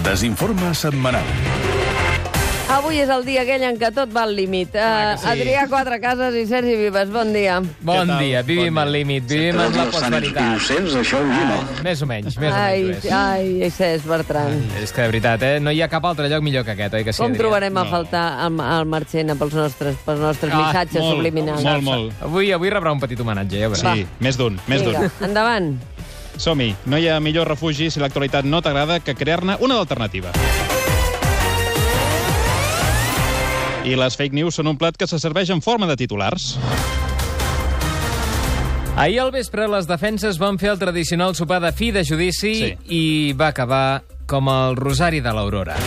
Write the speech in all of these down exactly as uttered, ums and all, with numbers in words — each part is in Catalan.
Desinforme setmanal. Avui és el dia aquell en què tot va al límit. Uh, sí. Adrià Quatrecases i Sergi Vives, bon dia. Bon dia, vivim Bon al dia. límit, vivim amb la postveritat. Innocents, això ho no. Més o menys, més o Ai, menys. ho és. ai, Cesc Bertran. És que de veritat, eh? No hi ha cap altre lloc millor que aquest, oi que sí, Com Adrià? trobarem a No. faltar el, el Marchena pels nostres, pels nostres Ah, missatges molt, subliminals? molt, molt. Avui, avui rebrà un petit homenatge, ja ho veuràs. Sí, més d'un, més Vinga, d'un. endavant. Som-hi. No hi ha millor refugi si l'actualitat no t'agrada que crear-ne una d'alternativa. I les fake news són un plat que se serveix en forma de titulars. Ahir al vespre les defenses van fer el tradicional sopar de fi de judici Sí. i va acabar com el rosari de l'Aurora.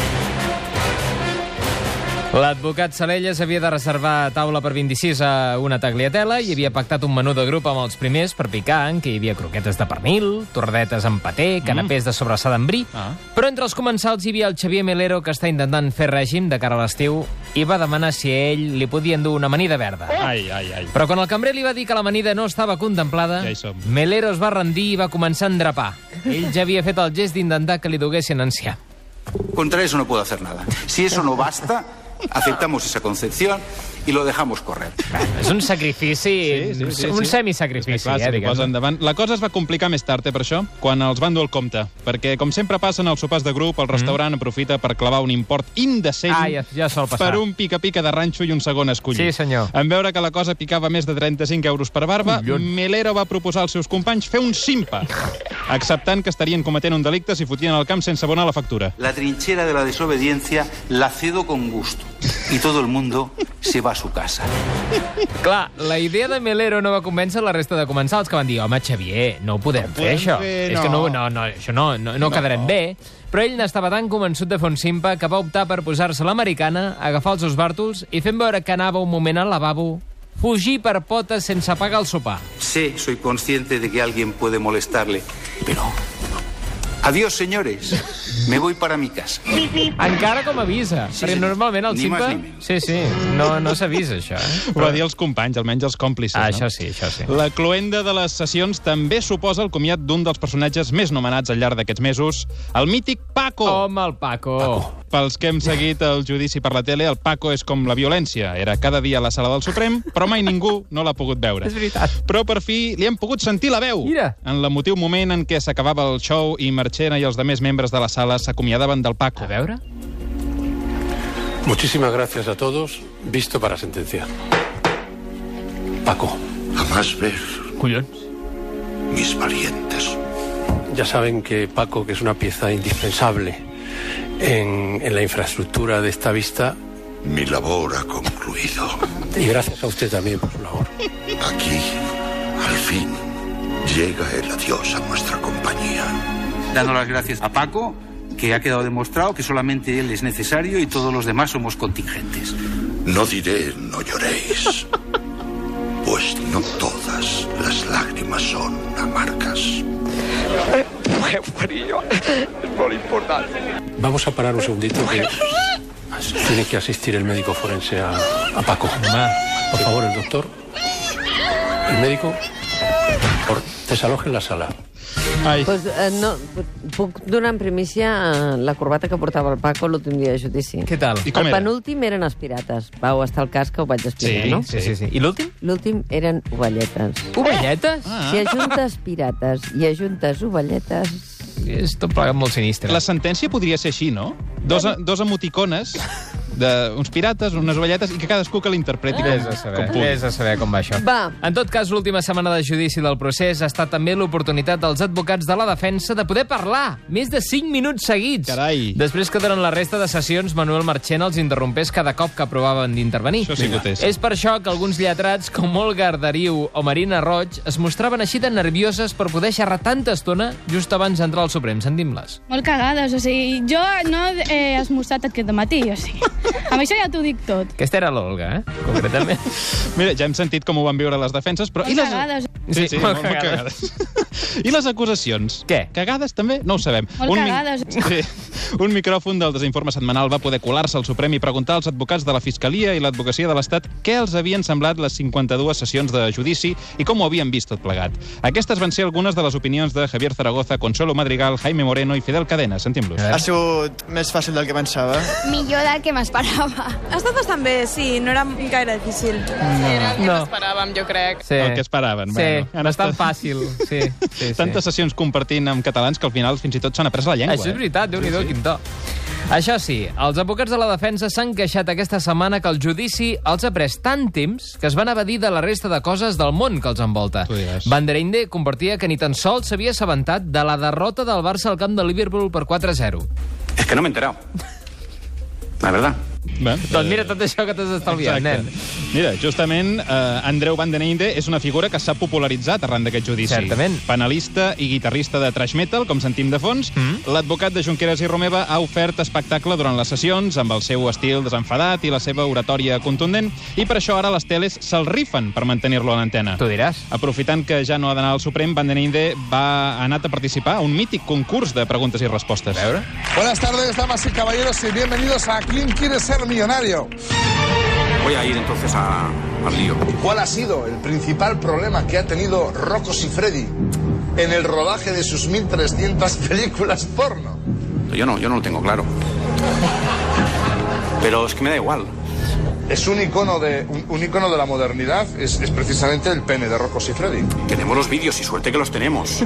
L'advocat Salelles havia de reservar taula per vint-i-sis a una tagliatela i havia pactat un menú de grup amb els primers per picar, en què hi havia croquetes de pernil, torradetes amb paté, canapés de sobrassada amb bri. Ah. Però entre els comensals hi havia el Xavier Melero, que està intentant fer règim de cara a l'estiu, i va demanar si a ell li podien dur una amanida verda. Ai, ai, ai. Però quan el cambrer li va dir que l'amanida no estava contemplada, Ja hi som. Melero es va rendir i va començar a endrapar. Ell ja havia fet el gest d'intentar que li duguessin enciar. Contra eso no puedo hacer nada. Si eso no basta, aceptamos esa concepción y lo dejamos correr. És un sacrifici, Sí, sí, sí, un sí. semisacrifici, És que, clar, eh, se li diguem. posa endavant. La cosa es va complicar més tard, eh, per això, quan els van dur el compte. Perquè, com sempre passa en els sopars de grup, el restaurant aprofita per clavar un import indecent Ah, ja, ja sol passar. per un pica-pica de ranxo i un segon escollit. Sí, senyor. En veure que la cosa picava més de trenta-cinc euros per barba, Collons. Melero va proposar als seus companys fer un simpa, acceptant que estarien cometent un delicte si fotien al camp sense abonar la factura. La trinchera de la desobediencia la cedo con gusto y todo el mundo se va a su casa. Clar, la idea de Melero no va convèncer la resta de comensals, que van dir, home, Xavier, no ho podem No ho fer, podem això. fer, És que no, no. no, no, això no, no, no quedarem bé. Però ell n'estava tan convençut de fer un simpa que va optar per posar-se l'americana, agafar els dos bàrtols i fent veure que anava un moment al lavabo, fugir per potes sense pagar el sopar. Sé, soy consciente de que alguien puede molestarle, pero... Adiós, señores. Me voy para mi casa. Encara com a avisa, Sí, perquè senyor. normalment el Ni simpa... más ni menos. Sí, sí, no, no s'avisa, això. Eh? Ho va dir els companys, almenys els còmplices. Ah, no? això sí, això sí. La cloenda de les sessions també suposa el comiat d'un dels personatges més nomenats al llarg d'aquests mesos, el mític Paco. Home, el Paco. Paco. Pels que hem seguit el judici per la tele, el Paco és com la violència. Era cada dia a la sala del Suprem, però mai ningú no l'ha pogut veure. És veritat. Però per fi li hem pogut sentir la veu. Mira. En l'emotiu moment en què s'acabava el show i Marchena i els demés membres de la sala s'acomiadaven del Paco. A veure... Muchísimas gracias a todos. Visto para sentenciar. Paco, Jamás ver Collons. mis valientes. ya saben que Paco, que es una pieza indispensable en, en la infraestructura de esta vista, Mi labor ha concluido. y gracias a usted también por su labor. Aquí, al fin, llega el adiós a nuestra compañía. Dando las gracias a Paco, que ha quedado demostrado que solamente él es necesario y todos los demás somos contingentes. No diré no lloréis, pues no todas las lágrimas son amargas. Vamos a parar un segundito que tiene que asistir el médico forense a, a Paco. Por favor, el doctor, el médico, por desaloje en la sala. Ai, Pues, eh, no, puc donar en primícia eh, la corbata que portava el Paco l'últim dia de judici. Què tal? I com el era? penúltim eren els pirates. Vau estar al cas que ho vaig explicar, Sí, no? Sí, sí, sí. I l'últim? L'últim eren ovelletes. Ovelletes? Ah. Si ajuntes pirates i ajuntes ovelletes... És tot plegat molt sinistre. la sentència podria ser així, no? Dos, dos emoticones d'uns pirates, unes ovelletes, i que cadascú que l'interpreti com, Vés a saber, com pugui. vés a saber com va això. Va. En tot cas, l'última setmana de judici del procés ha estat també l'oportunitat dels advocats de la defensa de poder parlar més de cinc minuts seguits. Carai. Després que durant la resta de sessions Manuel Marchena els interrompés cada cop que provaven d'intervenir. Això sí que ho té. És per això que alguns lletrats, com Olga Arderiu o Marina Roig, es mostraven així de nervioses per poder xerrar tanta estona just abans d'entrar al Suprem. Sentim-les. Molt cagades, o sigui, jo no he esmorzat aquest matí, o sigui, Amb això ja t'ho dic tot. Aquesta era l'Olga, eh? Concretament. Mira, ja hem sentit com ho van viure les defenses, però... Molt I les... cagades. Sí, sí, molt molt, molt cagades. cagades. I les acusacions? Què? Cagades, també? No ho sabem. Molt Un mi- cagades. Sí. Un micròfon del Desinforme Setmanal va poder colar-se al Suprem i preguntar als advocats de la Fiscalia i l'Advocacia de l'Estat què els havien semblat les cinquanta-dues sessions de judici i com ho havien vist tot plegat. Aquestes van ser algunes de les opinions de Javier Zaragoza, Consuelo Madrigal, Jaime Moreno i Fidel Cadena. Sentim-los. Ha sigut més fàcil del que pensava. Millor del que m'esperava. Ha estat bastant bé, sí, no era gaire difícil. Sí, era el que No. esperàvem, jo crec. Sí. El que esperaven. Sí, Bueno, han bastant estat- fàcil. Sí, sí, sí. Tantes sessions compartint amb catalans que al final fins i tot s'han après la llengua. Això és eh? veritat, Déu-n'hi-do, quin to. Això sí, els advocats de la defensa s'han queixat aquesta setmana que el judici els ha pres tant temps que es van evadir de la resta de coses del món que els envolta. Tu diràs. Van der Inde compartia que ni tan sols s'havia assabentat de la derrota del Barça al camp de Liverpool per quatre a zero. Es que no me he enterado. La verdad. Bé, Doncs mira tot això que t'has estalviat, Exacte. nen. Mira, justament, eh, Andreu Van den Einde és una figura que s'ha popularitzat arran d'aquest judici. Certament. Panelista i guitarrista de thrash metal, com sentim de fons, Mm. l'advocat de Junqueras i Romeva ha ofert espectacle durant les sessions amb el seu estil desenfadat i la seva oratòria contundent, i per això ara les teles se'l rifen per mantenir-lo a l'antena. Tu diràs. Aprofitant que ja no ha d'anar al Suprem, Van den Einde va ha anat a participar a un mític concurs de preguntes i respostes. A veure. Buenas tardes, damas y caballeros, y bienvenidos a ¿Quién quiere ser millonario? Voy a ir entonces a, al lío. ¿Cuál ha sido el principal problema que ha tenido Rocco Siffredi en el rodaje de sus mil trescientas películas porno? Yo no, yo no lo tengo claro. Pero es que me da igual. Es un icono de, un, un icono de la modernidad, es, es precisamente el pene de Rocco Siffredi. Tenemos los vídeos y suerte que los tenemos.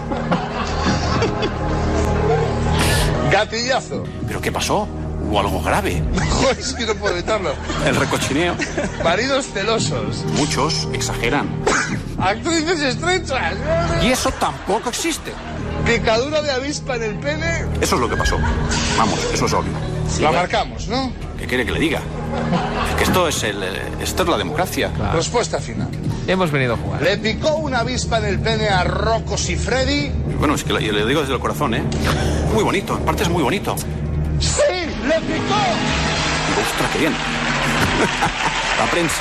Gatillazo. ¿Pero qué pasó? ¿Hubo algo grave? Joder, es que no puedo evitarlo. El recochineo. Maridos celosos. Muchos exageran. Actrices estrechas. Y eso tampoco existe. Picadura de avispa en el pene. Eso es lo que pasó. Vamos, eso es obvio. La marcamos, ¿no? ¿Qué quiere que le diga? Es que esto es, el, esto es la democracia. Respuesta final. Hemos venido a jugar. ¿Le picó una avispa en el pene a Rocco Siffredi? Bueno, es que le, le digo desde el corazón, ¿eh? Muy bonito, en parte es muy bonito. ¡Sí! ¡Le picó! ¡Ostras, qué bien! La prensa.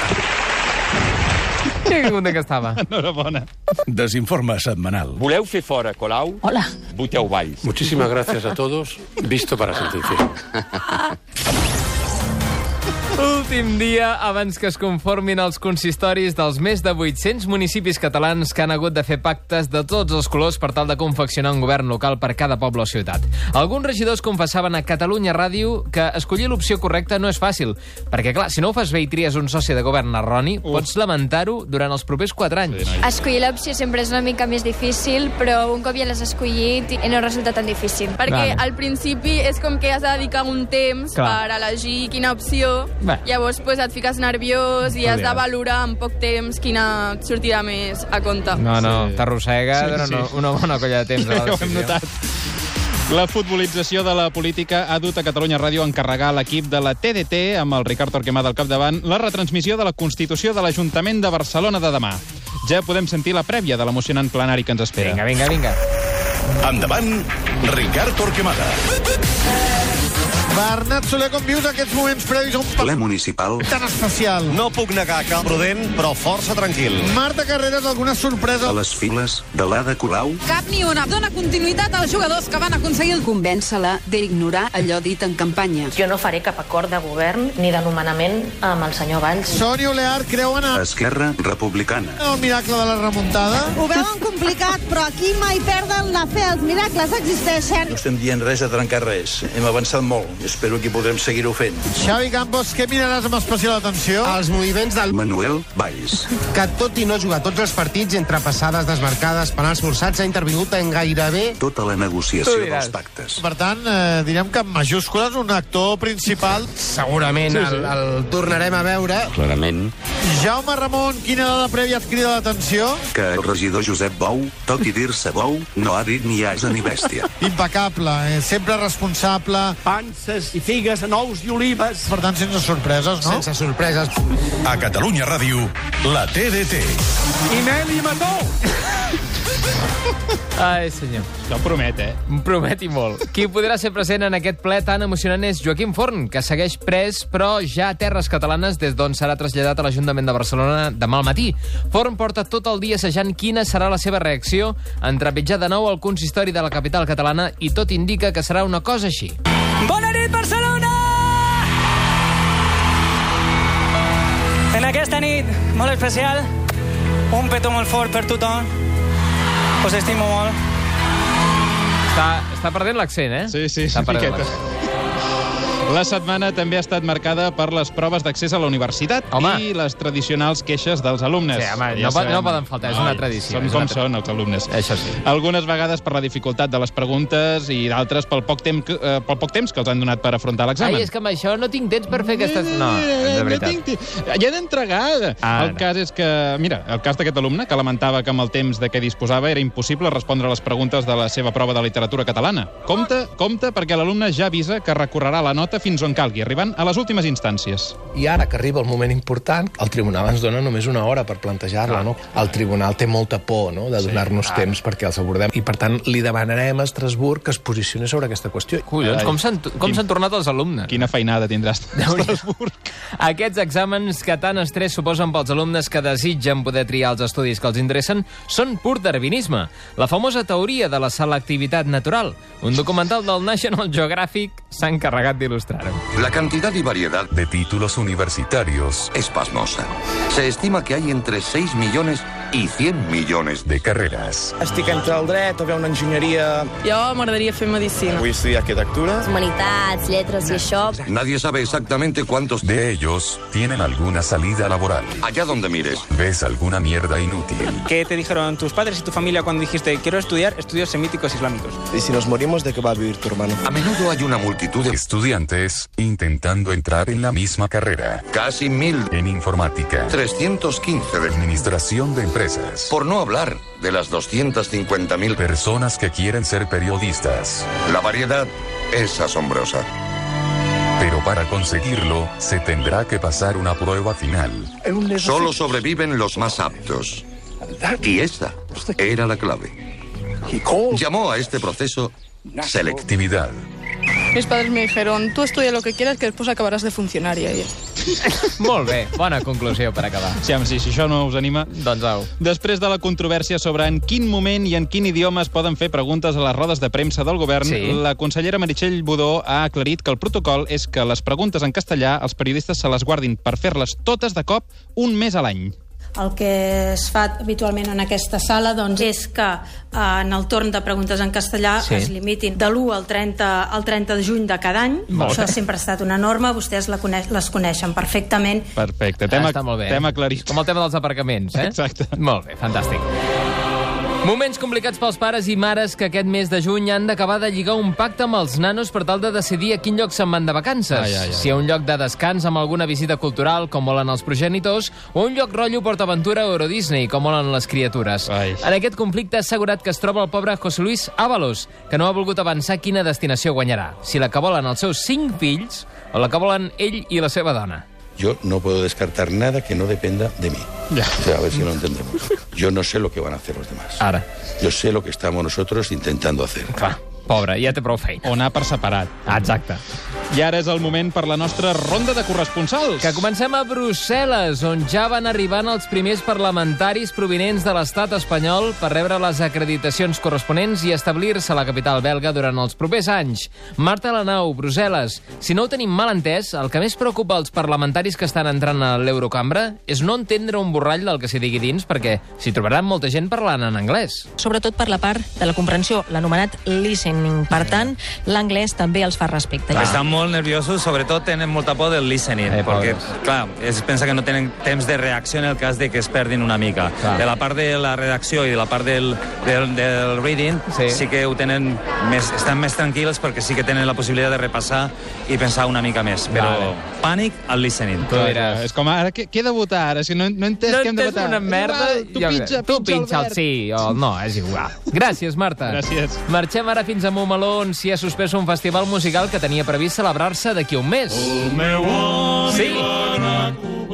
Que content que estava. Enhorabona. Desinforme setmanal. Voleu fer fora Colau? Hola. Voteu Valls. Muchísimas gracias a todos. Visto para sentenciar. Últim dia abans que es conformin els consistoris dels més de vuit-cents municipis catalans que han hagut de fer pactes de tots els colors per tal de confeccionar un govern local per cada poble o ciutat. Alguns regidors confessaven a Catalunya Ràdio que escollir l'opció correcta no és fàcil, perquè, clar, si no ho fas bé i tries un soci de govern erroni, Uf. pots lamentar-ho durant els propers quatre anys. Sí, escollir l'opció sempre és una mica més difícil, però un cop ja l'has escollit no resulta tan difícil. Perquè Vale. al principi és com que has de dedicar un temps Clar. per elegir quina opció. Bé. Llavors pues, et fiques nerviós i Tu has de diràs. valorar en poc temps quina et sortirà més a compte. No, no, Sí. t'arrossega Sí, durant sí. una bona colla de temps. a la Ja ho hem decisió. notat. La futbolització de la política ha dut a Catalunya Ràdio a encarregar a l'equip de la T D T, amb el Ricard Torquemada al capdavant, la retransmissió de la Constitució de l'Ajuntament de Barcelona de demà. Ja podem sentir la prèvia de l'emocionant plenari que ens espera. Vinga, vinga, vinga. Endavant, Ricard Torquemada. Bernat Soler, com vius aquests moments previs a un Ple municipal. tan especial? No puc negar que prudent, però força tranquil. Marta Carreras, alguna sorpresa? A les files de l'Ada Colau. Cap ni una. Dóna continuïtat als jugadors que van aconseguir el... Convèncer-la d'ignorar allò dit en campanya. Jo no faré cap acord de govern ni de nomenament amb el senyor Valls. Sònia Olear, creuen a... Esquerra Republicana. el miracle de la remuntada? Ho veuen complicat, però aquí mai perden la fe. Els miracles existeixen. No estem dient res de trencar res. Hem avançat molt. Espero que podrem seguir-ho fent. Xavi Campos, què miraràs amb especial atenció? Els moviments del... Manuel Valls. Que tot i no jugar tots els partits, entre passades, desmarcades, penals forçats, ha intervingut en gairebé... Tota la negociació dels pactes. Per tant, eh, direm que en majúscules un actor principal... Segurament Sí, sí. El, el tornarem a veure. Clarament. Jaume Ramon, quina dada prèvia et crida l'atenció? Que el regidor Josep Bou, tot i dir-se Bou, no ha dit ni asa ni bèstia. Impecable, eh? Sempre responsable. Panses i figues, nous i olives. Per tant, sense sorpreses, no? Sense sorpreses. A Catalunya Ràdio, la T D T. I Meli Mató. Ai, senyor. Això promet, eh? Promet i molt. Qui podrà ser present en aquest ple tan emocionant és Joaquim Forn, que segueix pres, però ja a terres catalanes, des d'on serà traslladat a l'Ajuntament de Barcelona demà al matí. Forn porta tot el dia assajant quina serà la seva reacció en trepitjar de nou el consistori de la capital catalana i tot indica que serà una cosa així. Bona nit, Barcelona! En aquesta nit molt especial, un petó molt fort per tothom. Us estimo molt. Està, està perdent l'accent, eh? Sí, sí, està una miqueta. La setmana també ha estat marcada per les proves d'accés a la universitat home. I les tradicionals queixes dels alumnes. Sí, home, ja no, sabem, no poden faltar, és una tradició. Són com són els alumnes. Això sí. Algunes vegades per la dificultat de les preguntes i d'altres pel, poc temps, eh, pel poc temps que els han donat per afrontar l'examen. Ai, és que amb això no tinc temps per fer aquestes... No, de veritat. Ja he d'entregar. Ah, el no. cas és que... Mira, el cas d'aquest alumne, que lamentava que amb el temps de què disposava era impossible respondre a les preguntes de la seva prova de literatura catalana. Compte, compte, perquè l'alumne ja avisa que recorrerà la nota fins on calgui, arribant a les últimes instàncies. I ara que arriba el moment important, el tribunal ens dona només una hora per plantejar-la, no? El tribunal té molta por, no?, de donar-nos sí, temps perquè els abordem. I, per tant, li demanarem a Estrasburg que es posicioni sobre aquesta qüestió. Collons, com s'han com s'han tornat els alumnes? Quina feinada tindràs a Estrasburg. Aquests exàmens que tant estrès suposen pels alumnes que desitgen poder triar els estudis que els interessen són pur darwinisme. La famosa teoria de la selectivitat natural. Un documental del National Geographic s'ha encarregat d'il·lustrar-ho. La cantidad y variedad de títulos universitarios es pasmosa. Se estima que hay entre seis millones y cien millones de carreras. Estic entre el dret o bé una enginyeria... Jo m'agradaria fer medicina. Vull estudiar arquitectura. Humanitats, lletres y això. Nadie sabe exactamente cuántos de ellos tienen alguna salida laboral. Allá donde mires. ¿Ves alguna mierda inútil? ¿Qué te dijeron tus padres y tu familia cuando dijiste quiero estudiar estudios semíticos islámicos? ¿Y si nos morimos, de qué va a vivir tu hermano? A menudo hay una multitud de estudiantes intentando entrar en la misma carrera. Casi mil en informática. trescientos quince de administración de empresas. Por no hablar de las doscientas cincuenta mil personas que quieren ser periodistas. La variedad es asombrosa. Pero para conseguirlo, se tendrá que pasar una prueba final. Solo sobreviven los más aptos. Y esta era la clave. Llamó a este proceso selectividad. Mis padres me dijeron, tú estudia lo que quieras, que después acabarás de funcionaria. Molt bé, bona conclusió per acabar. Sí, home, sí, si això no us anima... Doncs au. Després de la controvèrsia sobre en quin moment i en quin idioma es poden fer preguntes a les rodes de premsa del govern, sí. La consellera Meritxell Budó ha aclarit que el protocol és que les preguntes en castellà els periodistes se les guardin per fer-les totes de cop un mes a l'any. El que es fa habitualment en aquesta sala doncs, és que eh, en el torn de preguntes en castellà sí. es limitin de l'u al trenta, al trenta de juny de cada any. Molt Això bé. Sempre ha estat una norma, vostès la coneix, les coneixen perfectament. Perfecte, tema, ah, està molt bé. Tema claríssim. Com el tema dels aparcaments, eh? Exacte. Molt bé, fantàstic. Moments complicats pels pares i mares que aquest mes de juny han d'acabar de lligar un pacte amb els nanos per tal de decidir a quin lloc se'n van de vacances. Ai, ai, ai. Si a un lloc de descans amb alguna visita cultural, com volen els progenitors, o un lloc rotllo PortAventura o Euro Disney, com volen les criatures. Ai. En aquest conflicte ha assegurat que es troba el pobre José Luis Ábalos, que no ha volgut avançar quina destinació guanyarà. Si la que volen els seus cinc fills o la que volen ell i la seva dona. Yo no puedo descartar nada que no dependa de mí. Ya. O sea, a ver si lo entendemos. Yo no sé lo que van a hacer los demás. Ara. Yo sé lo que estamos nosotros intentando hacer. Clar, pobre, ja té prou feina. O anar per separat. Exacte. I ara és el moment per la nostra ronda de corresponsals. Que comencem a Brussel·les, on ja van arribant els primers parlamentaris provinents de l'estat espanyol per rebre les acreditacions corresponents i establir-se a la capital belga durant els propers anys. Marta Lanau, Brussel·les. Si no ho tenim mal entès, el que més preocupa els parlamentaris que estan entrant a l'Eurocambra és no entendre un borrall del que s'hi digui dins, perquè s'hi trobaran molta gent parlant en anglès. Sobretot per la part de la comprensió, l'anomenat listening. Per tant, l'anglès també els fa respecte. Estan molt nerviosos, sobretot tenen molta por del listening, eh, perquè, clar, es pensa que no tenen temps de reacció en el cas de que es perdin una mica. Clar. De la part de la redacció i de la part del, del, del reading, sí. sí que ho tenen més, estan més tranquils perquè sí que tenen la possibilitat de repassar i pensar una mica més, però vale. Pànic al listening. Tu diràs, és com ara, què he de votar? Ara, si no, no he entès no què hem de votar. No una merda. Igual, tu pitja, tu pitja el sí, o no, és igual. Gràcies, Marta. Gràcies. Marxem ara fins a Montmeló, on s'hi ha suspès un festival musical que tenia previst celebrar-se d'aquí un mes. El meu sí. a Cuba.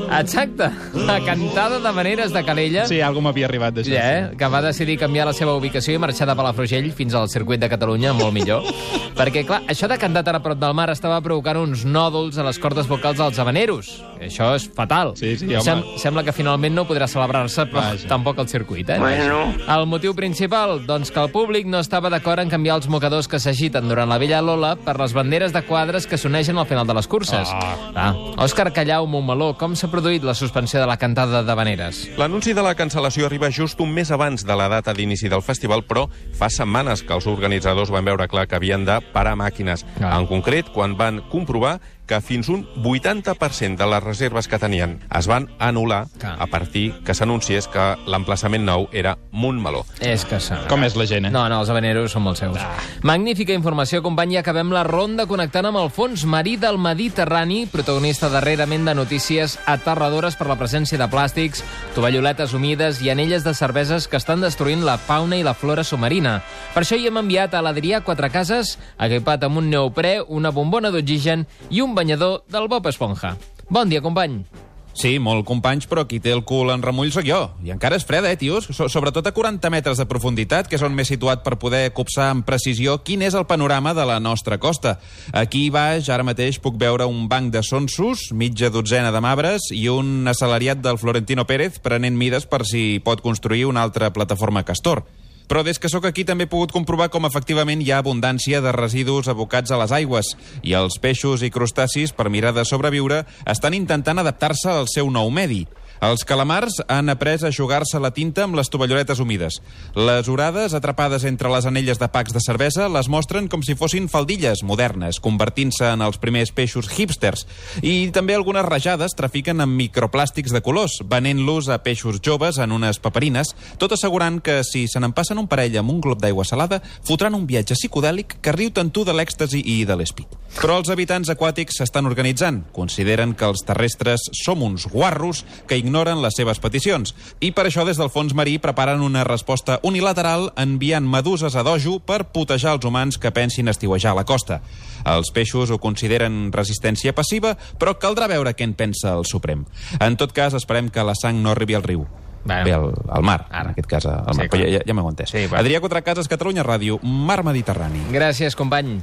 Exacte. La cantada de Maneres de Calella. Sí, algú m'havia arribat d'això. Ja, eh? Que va decidir canviar la seva ubicació i marxar de Palafrugell fins al circuit de Catalunya, molt millor. Perquè, clar, això de cantar tan a prop del mar estava provocant uns nòduls a les cordes vocals dels habaneros. Això és fatal. Sí, sí, home. Sem sembla que finalment no podrà celebrar-se, però Vaja. tampoc el circuit, eh? Bueno. El motiu principal, doncs que el públic no estava d'acord en canviar els mocadors que s'agiten durant la Vella Lola per les banderes de quadres que s'uneixen al final de les curses. Oh. Ah. Òscar Callau, Montmeló, com s'ha produït la suspensió de la cantada d'habaneres? L'anunci de la cancel·lació arriba just un mes abans de la data d'inici del festival, però fa setmanes que els organitzadors van veure clar que havien de parar màquines. Ah. En concret, quan van comprovar que fins un vuitanta per cent de les reserves que tenien es van anul·lar ah. a partir que s'anunciés que l'emplaçament nou era Montmeló. És que s'ha... Com és la gent, eh? No, no, els habaneros són molt seus. Ah. Magnífica informació, company, i acabem la ronda connectant amb el fons marí del Mediterrani, protagonista darrerament de notícies aterradores per la presència de plàstics, tovalloletes humides i anelles de cerveses que estan destruint la fauna i la flora submarina. Per això hi hem enviat a l'Adrià Quatrecases, equipat amb un neoprè, una bombona d'oxigen i un banyador del Bob Esponja. Bon dia, company. Sí, molt companys, però qui té el cul en remull sóc jo. I encara és freda, eh, tios? So sobretot a quaranta metres de profunditat, que és on m'he situat per poder copsar amb precisió quin és el panorama de la nostra costa. Aquí baix, ara mateix, puc veure un banc de sonsos, mitja dotzena de mabres i un assalariat del Florentino Pérez prenent mides per si pot construir una altra plataforma Castor. Però des que sóc aquí també he pogut comprovar com efectivament hi ha abundància de residus abocats a les aigües i els peixos i crustacis, per mirar de sobreviure, estan intentant adaptar-se al seu nou medi. Els calamars han après a jugar-se la tinta amb les tovalloletes humides. Les orades, atrapades entre les anelles de packs de cervesa, les mostren com si fossin faldilles modernes, convertint-se en els primers peixos hipsters. I també algunes rajades trafiquen amb microplàstics de colors, venent-los a peixos joves en unes paperines, tot assegurant que si se n'empassen un parell amb un glob d'aigua salada, fotran un viatge psicodèlic que riu tant tu de l'èxtasi i de l'espit. Però els habitants aquàtics s'estan organitzant. Consideren que els terrestres som uns guarros que ignoren les seves peticions. I per això des del fons marí preparen una resposta unilateral enviant meduses a dojo per putejar els humans que pensin estiuejar a la costa. Els peixos ho consideren resistència passiva, però caldrà veure què en pensa el Suprem. En tot cas, esperem que la sang no arribi al riu. Bueno. Bé, al, al mar, ara. En aquest cas al mar. Sí, però ja, ja m'ho entès. Sí, bueno. Adrià Quatrecases, Catalunya Ràdio, Mar Mediterrani. Gràcies, company.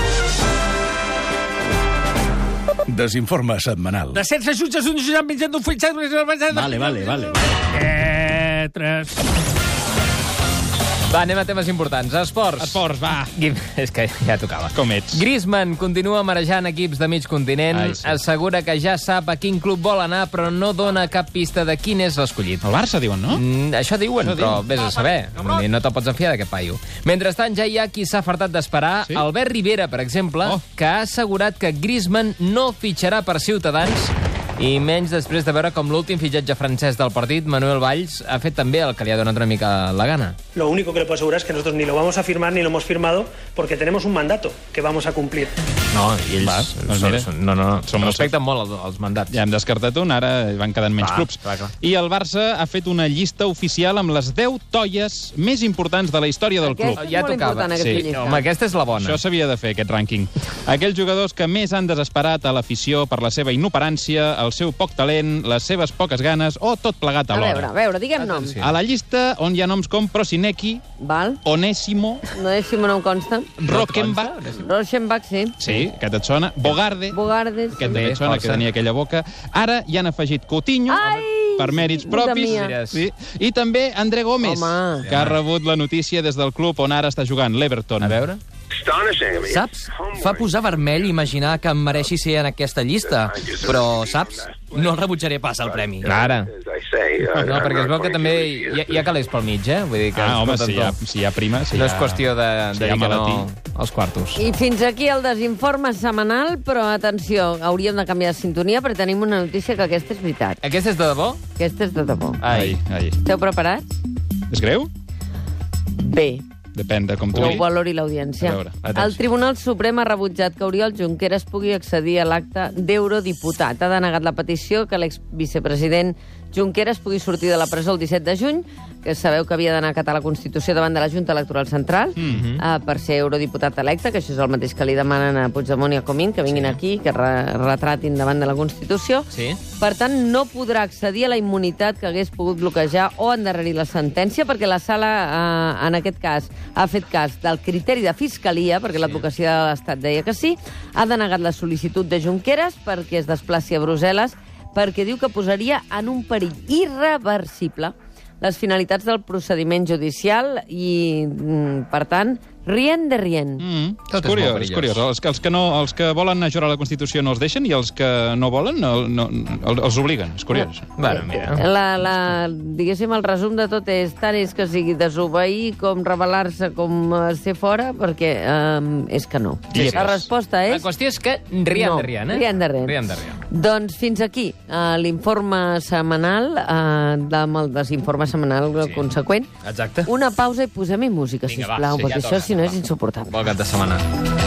Desinforme setmanal. De setze jutges, un jutjat mitjant d'un full... Vale, vale, vale. Eh, tres... Va, anem a temes importants. Esports. Esports, va. És que ja tocava. Com ets? Griezmann continua marejant equips de mig continent. Ai, sí. Assegura que ja sap a quin club vol anar, però no dona cap pista de quin és l'escollit. El Barça, diuen, no? Mm, això diuen, això però diuen. Vés a saber. Ah, no te'l pots enfiar d'aquest paio. Mentrestant, ja hi ha qui s'ha fartat d'esperar. Sí? Albert Rivera, per exemple, oh. que ha assegurat que Griezmann no fitxarà per Ciutadans, i menys després de veure com l'últim fitxatge francès del partit, Manuel Valls, ha fet també el que li ha donat una mica la gana. Lo único que le puedo asegurar es que nosotros ni lo vamos a firmar ni lo hemos firmado porque tenemos un mandato que vamos a cumplir. No, i ells... Va, doncs són, mira, són, no, no, no, respecten molt els, els mandats. Ja hem descartat un, ara van quedant menys Va, clubs. clar, clar. I el Barça ha fet una llista oficial amb les deu tolles més importants de la història del club. Aquesta és ja molt tocava. Important, aquesta sí. llista. Home, aquesta és la bona. Això s'havia de fer, aquest rànquing. Aquells jugadors que més han desesperat a l'afició per la seva inoperància, el seu poc talent, les seves poques ganes o tot plegat A alhora. veure, a veure, diguem noms. A la llista on hi ha noms com Prosinecki, Val. Onésimo, Onésimo no em consta. Rockenbach, Rochenbach, sí. sí, aquest et sona, Bogarde, Bogardes, aquest sí. també et sona, que tenia aquella boca. Ara hi han afegit Coutinho, Ai! per mèrits propis, sí. I també André Gómez, Home. que ha rebut la notícia des del club on ara està jugant, l'Everton. A veure... Saps? Fa posar vermell imaginar que em mereixi ser en aquesta llista. Però, saps? No el rebutjaré pas, el premi. Ara. No, perquè es veu que també hi ha, hi ha calés pel mig, eh? Vull dir que Ah, home, si hi, ha, si hi ha prima... Si no hi ha, és qüestió de, de si dir hi ha que no malatí. als quartos. I fins aquí el desinforme setmanal, però atenció, hauríem de canviar de sintonia perquè tenim una notícia que aquesta és veritat. Aquesta és de debò? Aquesta és de debò. Ai, ai. Esteu preparats? És greu? Bé. Depèn de com tu Que ho diguis. valori l'audiència. A veure, El Tribunal Suprem ha rebutjat que Oriol Junqueras pugui accedir a l'acte d'eurodiputat. Ha denegat la petició que l'exvicepresident Junqueras pugui sortir de la presó el disset de juny, que sabeu que havia d'anar a acatar la Constitució davant de la Junta Electoral Central Mhm. uh, per ser eurodiputat electe, que això és el mateix que li demanen a Puigdemont i a Comín, que vinguin aquí, que re retratin davant de la Constitució. Sí. Per tant, no podrà accedir a la immunitat que hagués pogut bloquejar o endarrerir la sentència, perquè la sala, eh, en aquest cas, ha fet cas del criteri de fiscalia, perquè l'advocacia de l'Estat deia que sí, ha denegat la sol·licitud de Junqueras perquè es desplaci a Brussel·les, perquè diu que posaria en un perill irreversible les finalitats del procediment judicial i, per tant, rien de rien. Mm, és curiós, és curiós. Els que, els, que no, els que volen ajurar la Constitució no els deixen i els que no volen no, no, els obliguen. És curiós. Bueno, mira. La, la, diguéssim, el resum de tot és tant és que sigui desobeir com rebel·lar-se com uh, ser fora, perquè um, és que no. Sí, la resposta és... La qüestió és que rien no, de rien, eh? Rien de rien. Rien de rien. Doncs fins aquí uh, l'informe setmanal, uh, amb el desinforme setmanal sí. conseqüent. Exacte. Una pausa i posem-hi música, Vinga, sisplau, va, sí, perquè ja això, toca, si no, va. és insuportable. Bon cap de setmana.